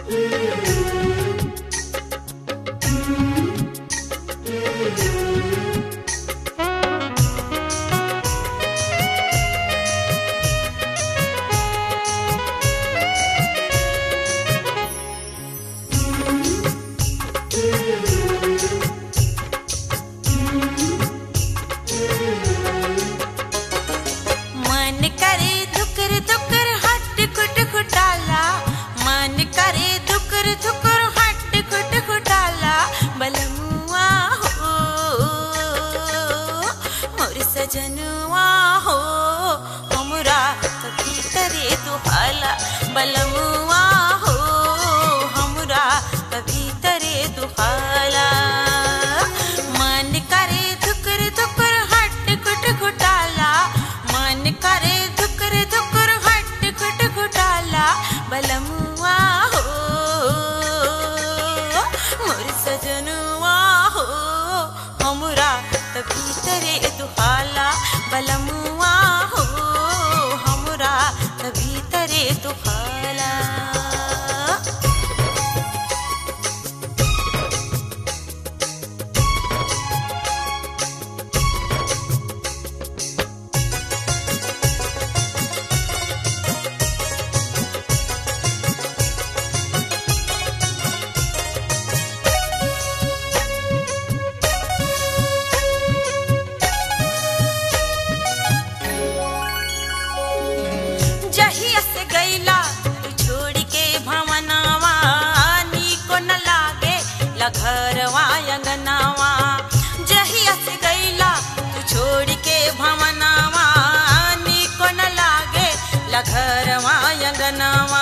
सजनुआ हो हमरा कभी करे दुहाला बलमुआ हो हमरा कभी करे दुहाला मन करे धुकर धुकर हट घुट घुटाला मन करे धुकर धुकर हट घुट घुटाला बलमुआ हो मोर सजनुआ हो हमरा कभी करे दुहाला बलमुआ हो हमरा कभी करे दुहाला जहिया से गईला तू छोड़ के भवनावा नीको न लागे लघरवा अंगनावा जहिया से गईला तू छोड़ के भवनावा नीको न लागे लघरवा अंगनावा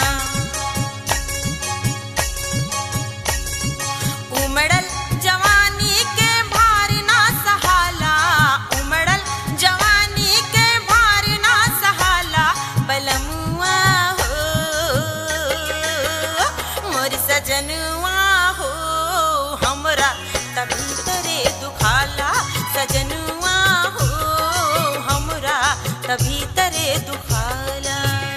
उमड़ल जवानी के भार ना सहाला उमड़ल जवानी के भार ना सहाला बलमुआ हो मोर सजनुआ हो हमरा कभी करे दुखाला सजनुआ हो हमरा कभी करे दुखाला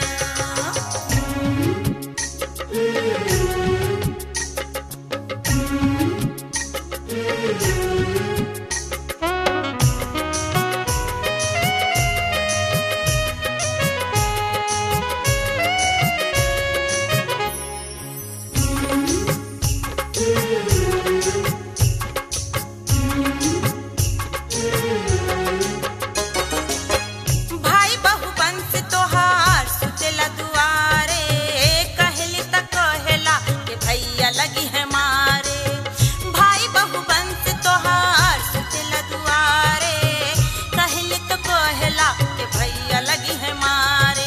भाई बहु बंस तोहार सुतेला दुआरे कहली त कहेला के भैया लगी है मारे भाई बहु बंस तोहार सुतेला दुआरे कहली त कहेला के भैया लगी है मारे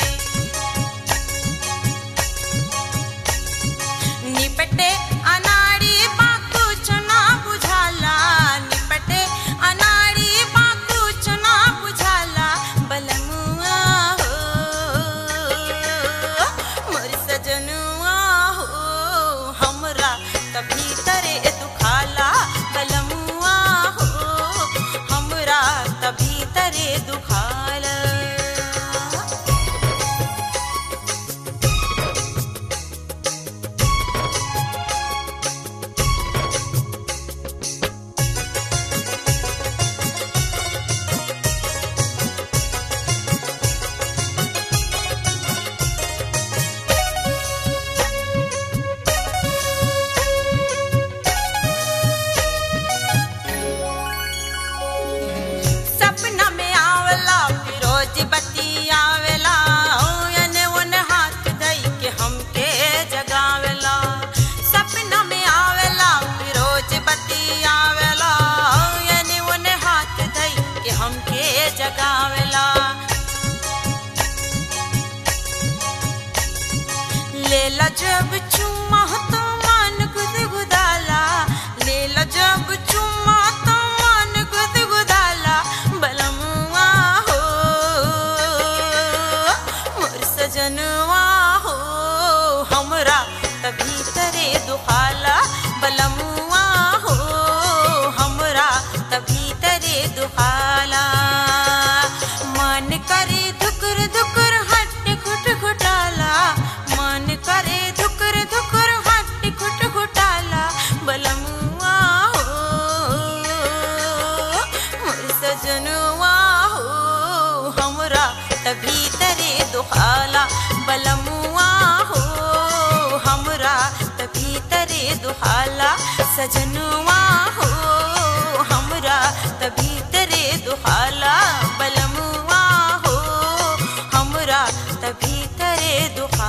निपटे अनाड़ी बाकू चुना बुझाला निपटे अनाड़ी बाकू चुना बुझाला बलमुआ हो मोर सजनुआ हो हमरा कभी करे दुखाला बलमुआ हो हमरा कभी करे दुखाला सपना में आवला फिरोज बत्ती आवेला ओने ओने हाथ धई के हमके जगावेला सपना में आवेला फिरोज बत्ती आवेला ओने ओने हाथ धई के हमके जगावेला लेला जब चुम्मा तो मन गुदगुदाला लेला जब चुम्मा तो मन गुदगुदाला बलमुआ हो मोर सजनुआ हो हमरा कभी करे दुखाला बलमुआ हो हमरा कभी करे दुखाला मन करे धुकर धुकर हट घुट घुटाला मन करे धुकर तभी तरे दुखाला बलमुआ हो हमरा तभी तरे दुहाला सजनुआ हो हमरा तभी तरे दुहाला बलमुआ हो हमरा तभी तरे दुखाला।